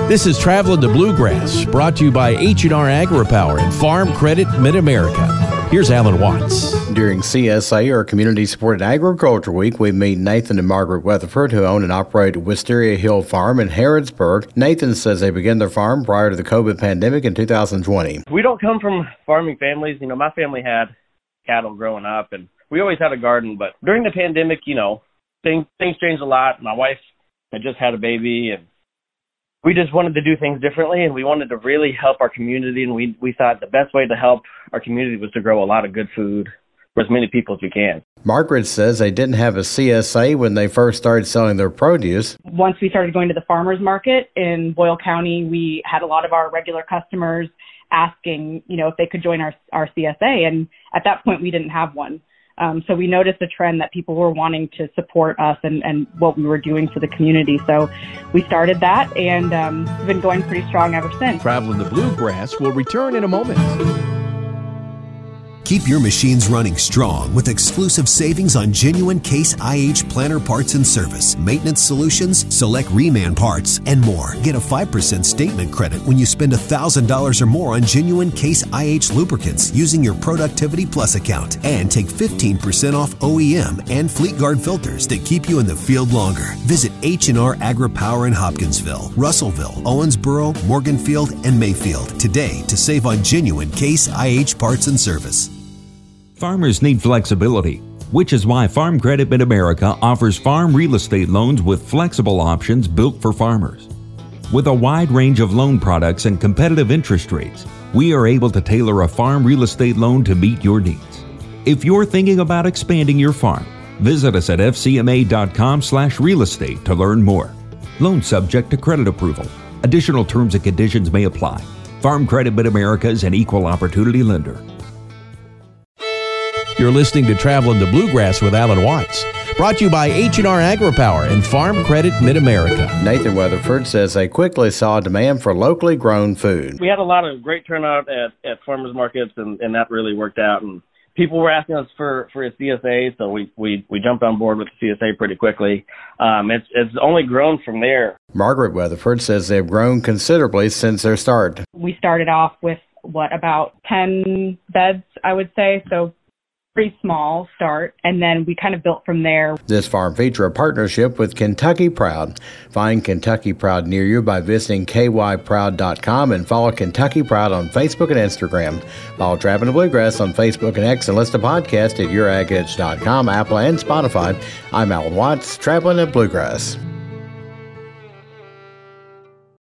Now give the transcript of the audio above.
This is Traveling the Bluegrass, brought to you by H&R AgriPower and Farm Credit Mid-America. Here's Alan Watts. During CSA, or Community Supported Agriculture Week, we meet Nathan and Margaret Weatherford, who own and operate Wisteria Hill Farm in Harrodsburg. Nathan says they began their farm prior to the COVID pandemic in 2020. We don't come from farming families. My family had cattle growing up, and we always had a garden. But during the pandemic, things changed a lot. My wife had just had a baby, and we just wanted to do things differently, and we wanted to really help our community, and we thought the best way to help our community was to grow a lot of good food for as many people as we can. Margaret says they didn't have a CSA when they first started selling their produce. Once we started going to the farmers market in Boyle County, we had a lot of our regular customers asking, if they could join our CSA, and at that point we didn't have one. So we noticed a trend that people were wanting to support us and what we were doing for the community. So we started that, and we've been going pretty strong ever since. Traveling the Bluegrass will return in a moment. Keep your machines running strong with exclusive savings on genuine Case IH planter parts and service, maintenance solutions, select reman parts, and more. Get a 5% statement credit when you spend $1,000 or more on genuine Case IH lubricants using your Productivity Plus account. And take 15% off OEM and Fleetguard filters that keep you in the field longer. Visit H&R AgriPower in Hopkinsville, Russellville, Owensboro, Morganfield, and Mayfield today to save on genuine Case IH parts and service. Farmers need flexibility, which is why Farm Credit Mid-America offers farm real estate loans with flexible options built for farmers. With a wide range of loan products and competitive interest rates, we are able to tailor a farm real estate loan to meet your needs. If you're thinking about expanding your farm, visit us at fcma.com/real estate to learn more. Loan subject to credit approval. Additional terms and conditions may apply. Farm Credit Mid-America is an equal opportunity lender. You're listening to Traveling the Bluegrass with Alan Watts, brought to you by H&R AgriPower and Farm Credit Mid-America. Nathan Weatherford says they quickly saw a demand for locally grown food. We had a lot of great turnout at farmers markets, and that really worked out. And people were asking us for a CSA, so we jumped on board with the CSA pretty quickly. It's only grown from there. Margaret Weatherford says they've grown considerably since their start. We started off with, about 10 beds, I would say, so pretty small start, and then we kind of built from there. This farm features a partnership with Kentucky Proud. Find Kentucky Proud near you by visiting kyproud.com and follow Kentucky Proud on Facebook and Instagram. Follow Traveling the Bluegrass on Facebook and X, and listen to podcasts at youragedge.com, Apple, and Spotify. I'm Alan Watts, Traveling the Bluegrass.